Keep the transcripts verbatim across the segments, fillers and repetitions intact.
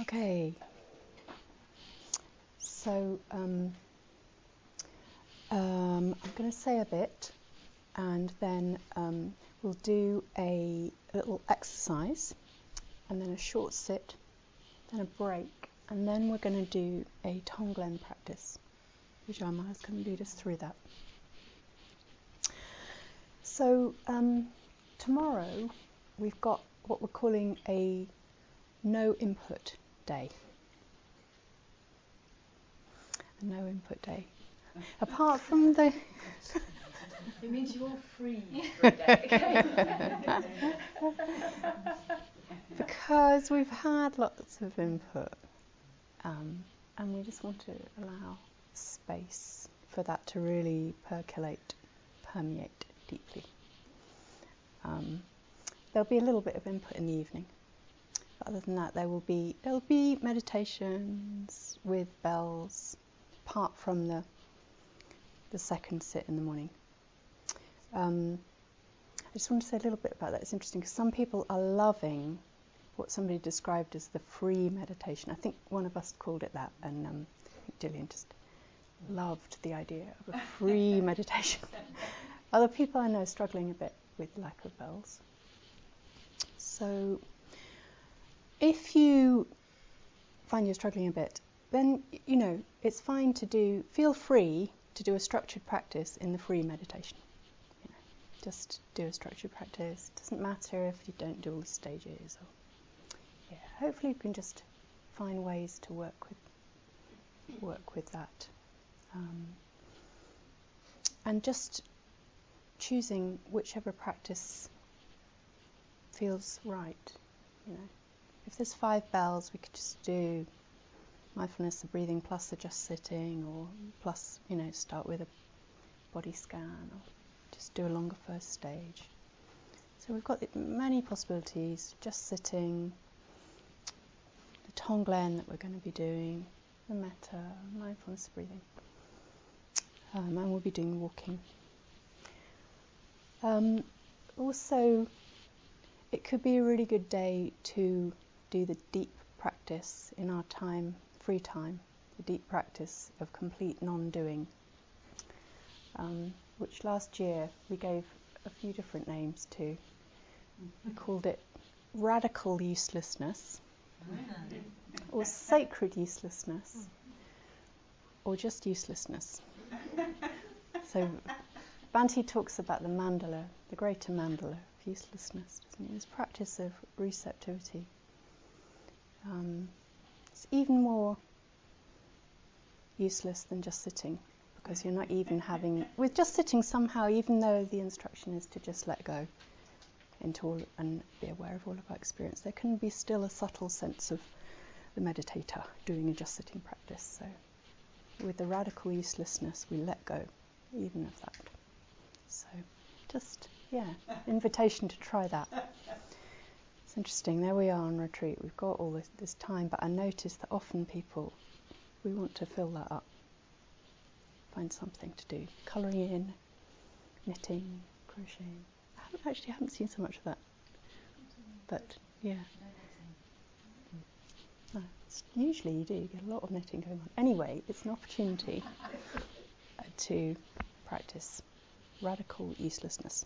Okay, so um, um, I'm going to say a bit, and then um, we'll do a little exercise, and then a short sit, then a break, and then we're going to do a Tonglen practice. Vijama is going to lead us through that. So um, tomorrow we've got what we're calling a no input day. A no input day. Apart from the... It means you're free for a day. Because we've had lots of input, um, and we just want to allow space for that to really percolate, permeate deeply. Um, there'll be a little bit of input in the evening. But other than that, there will be there'll be meditations with bells, apart from the the second sit in the morning. Um, I just want to say a little bit about that. It's interesting because some people are loving what somebody described as the free meditation. I think one of us called it that, and um, I think Gillian just loved the idea of a free meditation. Other people I know are struggling a bit with lack of bells. So if you find you're struggling a bit, then, you know, it's fine to do, feel free to do a structured practice in the free meditation. You know, just do a structured practice. It doesn't matter if you don't do all the stages. Or, yeah, hopefully you can just find ways to work with work with that. Um, and just choosing whichever practice feels right, you know. If there's five bells, we could just do mindfulness of breathing plus the just sitting, or plus, you know, start with a body scan, or just do a longer first stage. So we've got many possibilities, just sitting, the Tonglen that we're going to be doing, the metta, mindfulness of breathing, um, and we'll be doing walking. Um, also, it could be a really good day to do the deep practice in our time, free time, the deep practice of complete non-doing, um, which last year we gave a few different names to. We called it radical uselessness, or sacred uselessness, or just uselessness. So Bhante talks about the mandala, the greater mandala of uselessness, doesn't he? This practice of receptivity. Um, it's even more useless than just sitting, because you're not even having, with just sitting somehow, even though the instruction is to just let go into all and be aware of all of our experience, there can be still a subtle sense of the meditator doing a just sitting practice. So with the radical uselessness, we let go even of that. So just, yeah, invitation to try that. It's interesting, there we are on retreat, we've got all this, this time, but I notice that often people, we want to fill that up, find something to do, colouring in, knitting, crocheting. I haven't, actually haven't seen so much of that, but yeah. No, it's, usually you do, you get a lot of knitting going on. Anyway, it's an opportunity uh, to practice radical uselessness.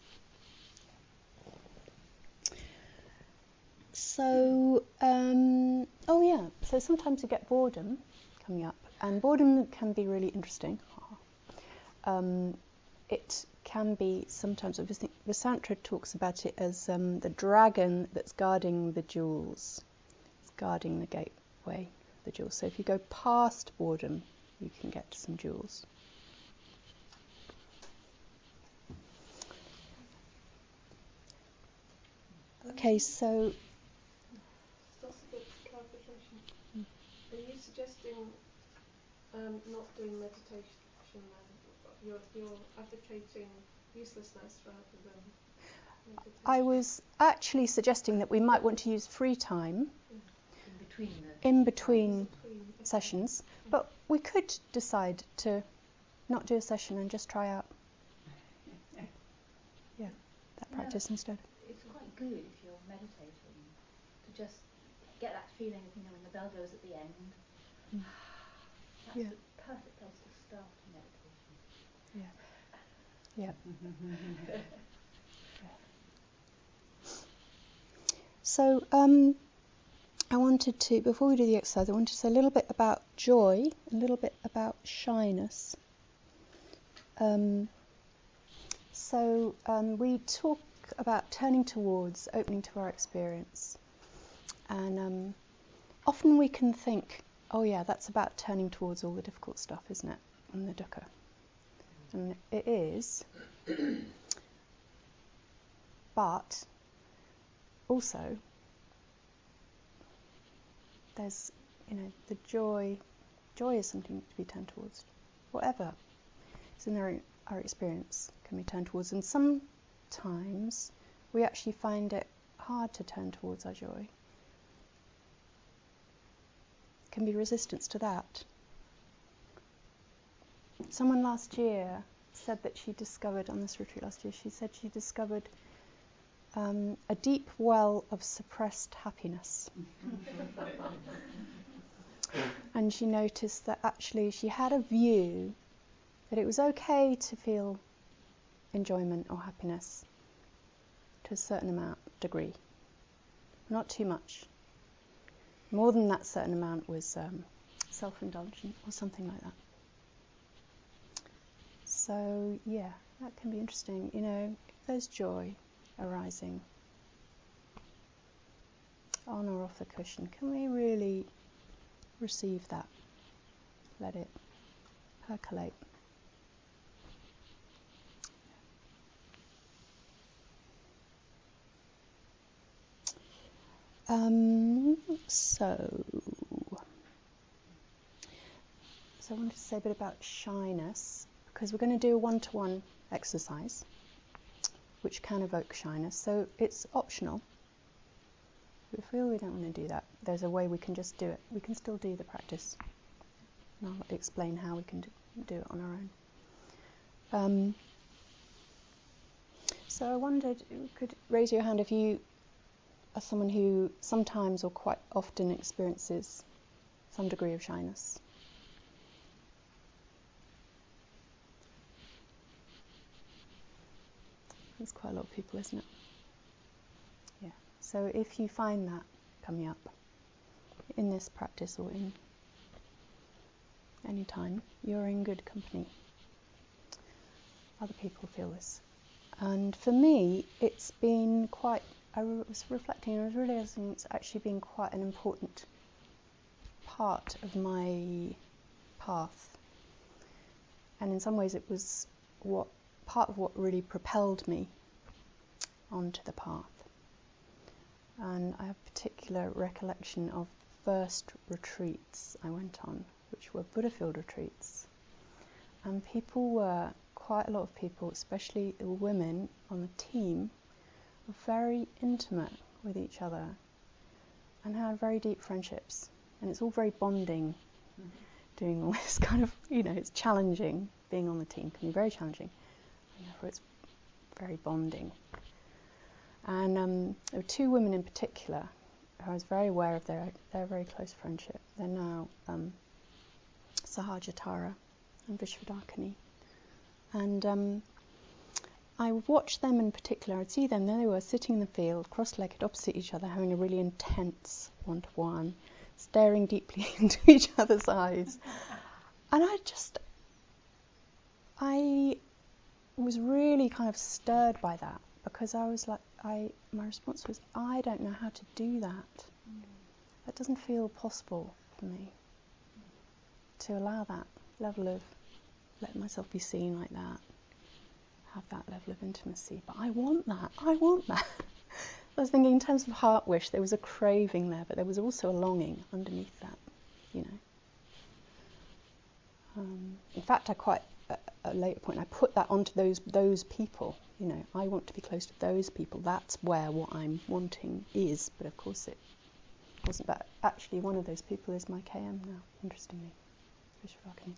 So, um, oh yeah, so sometimes you get boredom coming up, and boredom can be really interesting. Um, it can be sometimes, obviously, Vasantra talks about it as um, the dragon that's guarding the jewels, it's guarding the gateway, the jewels. So if you go past boredom, you can get to some jewels. Okay, so Just a bit of clarification. Mm. Are you suggesting um, not doing meditation then? You're, you're advocating uselessness rather than meditation? I was actually suggesting that we might want to use free time in between, the in between, between sessions, but we could decide to not do a session and just try out yeah, that practice yeah, instead. It's quite good if you're meditating to just get that feeling of, you know, when the bell goes at the end. Mm. That's Yeah. the perfect place to start meditation. Yeah. Yeah. Yeah. So, um, I wanted to, before we do the exercise, I wanted to say a little bit about joy, a little bit about shyness. Um, so, um, we talk about turning towards, opening to our experience. And um, often we can think, oh yeah, that's about turning towards all the difficult stuff, isn't it? And the dukkha. And it is. But also, there's, you know, the joy. Joy is something to be turned towards. Whatever is in our, our experience can be turned towards. And sometimes we actually find it hard to turn towards our joy. Can be resistance to that. Someone last year said that she discovered, on this retreat last year, she said she discovered um, a deep well of suppressed happiness. And she noticed that actually she had a view that it was okay to feel enjoyment or happiness to a certain amount, degree, not too much. More than that certain amount was um, self-indulgent or something like that. So yeah, that can be interesting. You know, if there's joy arising on or off the cushion, can we really receive that? Let it percolate. Um, so, so I wanted to say a bit about shyness, because we're going to do a one-to-one exercise, which can evoke shyness. So it's optional. If we feel we don't want to do that, there's a way we can just do it. We can still do the practice. And I'll explain how we can do, do it on our own. Um, so I wondered, you could raise your hand if you are someone who sometimes or quite often experiences some degree of shyness. There's quite a lot of people, isn't it? Yeah. So if you find that coming up in this practice or in any time, you're in good company. Other people feel this. And for me, it's been quite, I was reflecting and I was realising it's actually been quite an important part of my path. And in some ways it was what part of what really propelled me onto the path. And I have a particular recollection of first retreats I went on, which were Buddhafield retreats. And people were, quite a lot of people, especially the women on the team, were very intimate with each other and had very deep friendships. And it's all very bonding, mm-hmm. doing all this kind of, you know, it's challenging. Being on the team can be very challenging. And therefore it's very bonding. And um, there were two women in particular who I was very aware of their, their very close friendship. They're now um, Sahajatara and Vishwadakini. And um, I watched them in particular. I'd see them, there they were sitting in the field, cross-legged opposite each other, having a really intense one-to-one, staring deeply into each other's eyes. And I just, I was really kind of stirred by that, because I was like, I, my response was, I don't know how to do that. Mm. That doesn't feel possible for me, mm. to allow that level of letting myself be seen like that, have that level of intimacy. But I want that, I want that. I was thinking in terms of heart wish, there was a craving there, but there was also a longing underneath that, you know. Um, in fact, I quite, at a later point, I put that onto those those people. You know, I want to be close to those people. That's where what I'm wanting is. But of course it wasn't. But actually one of those people is my K M now, interestingly. Vishwadakini.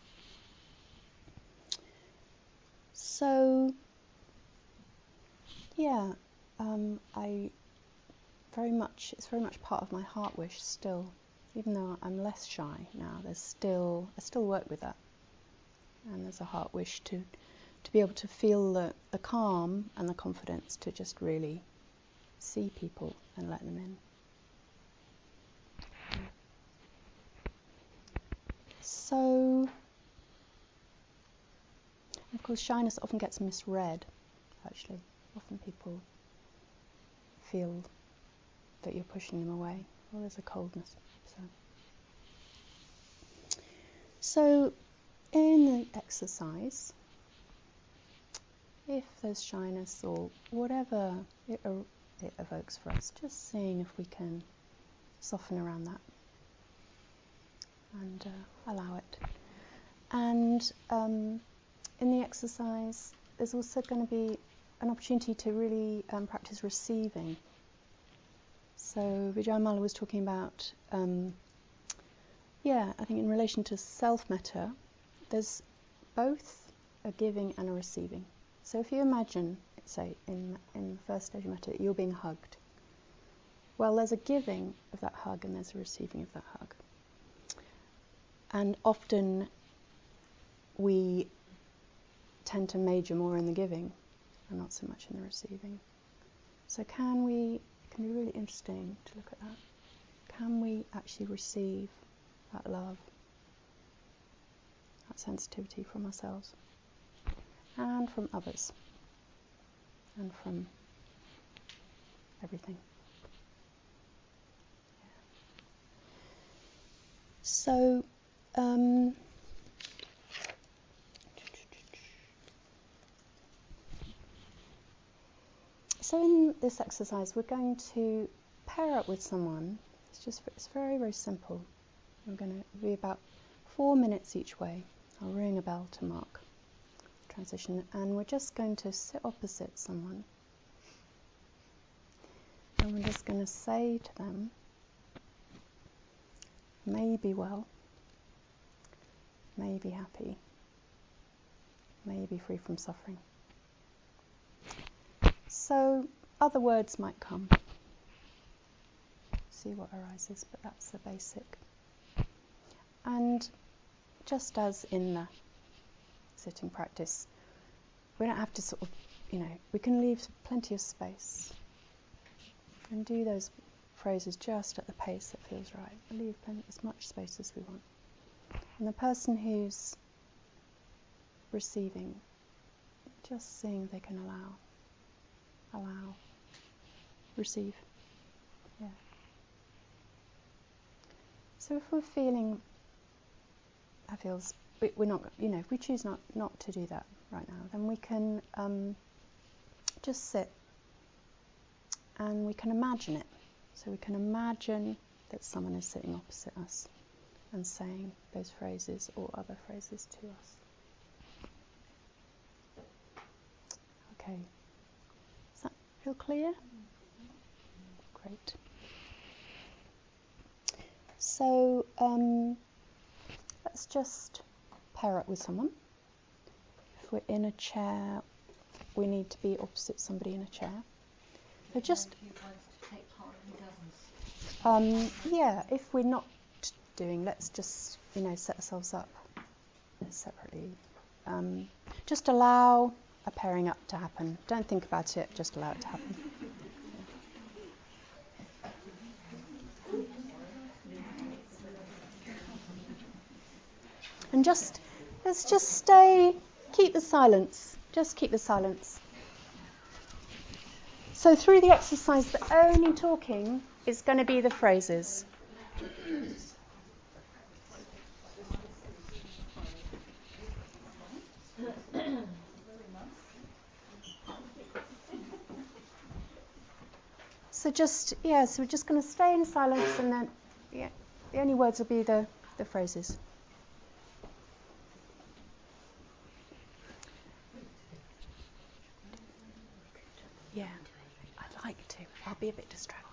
So, yeah, um, I very much, it's very much part of my heart wish still. Even though I'm less shy now, there's still, I still work with that. And there's a heart wish to, to be able to feel the, the calm and the confidence to just really see people and let them in. So, of course, shyness often gets misread, actually. Often people feel that you're pushing them away. Well, there's a coldness. So, so in the exercise, if there's shyness or whatever it, er- it evokes for us, just seeing if we can soften around that and uh, allow it. And um, in the exercise, there's also going to be an opportunity to really um, practice receiving. So Vijayamala was talking about, um, yeah, I think in relation to self-metta, there's both a giving and a receiving. So if you imagine, say, in, in the first stage of metta, you're being hugged. Well, there's a giving of that hug and there's a receiving of that hug. And often we tend to major more in the giving and not so much in the receiving. So can we, it can be really interesting to look at that. Can we actually receive that love, that sensitivity from ourselves and from others and from everything? Yeah. So, um, So in this exercise, we're going to pair up with someone. It's just it's very, very simple. We're going to be about four minutes each way. I'll ring a bell to mark transition, and we're just going to sit opposite someone. And we're just going to say to them, may you be well, may you be happy, may you be free from suffering. So other words might come. See what arises, but that's the basic. And just as in the sitting practice, we don't have to sort of, you know, we can leave plenty of space and do those phrases just at the pace that feels right. We leave plenty, as much space as we want. And the person who's receiving, just seeing they can allow. Allow, receive, yeah. So if we're feeling, that feels, we, we're not, you know, if we choose not, not to do that right now, then we can um, just sit and we can imagine it. So we can imagine that someone is sitting opposite us and saying those phrases or other phrases to us. Okay. Feel clear? Great. So um, let's just pair up with someone. If we're in a chair, we need to be opposite somebody in a chair. So just um, yeah. If we're not doing, let's just you know set ourselves up separately. Um, just allow a pairing up to happen. Don't think about it, just allow it to happen. And just, let's just stay, keep the silence, just keep the silence. So through the exercise, the only talking is going to be the phrases. So just, yeah, so we're just going to stay in silence and then, yeah, the only words will be the, the phrases. Yeah, I'd like to. I'll be a bit distracted.